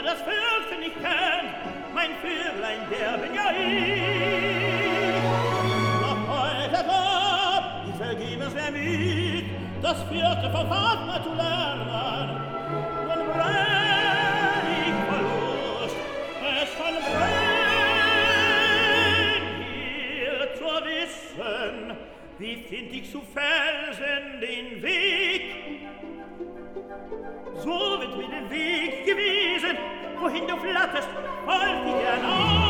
das Völkchen nicht kennt, mein Vöglein, der bin ja ich. Doch heute Tag, ich vergebens mir müd, das vierte Verfahren zu lernen. Nun brenn ich Verlust, es von Brennhild zu wissen, wie find ich zu Felsen den Weg? So wird mir den Weg gewiesen, wohin du flatterst, folg ich gern auf.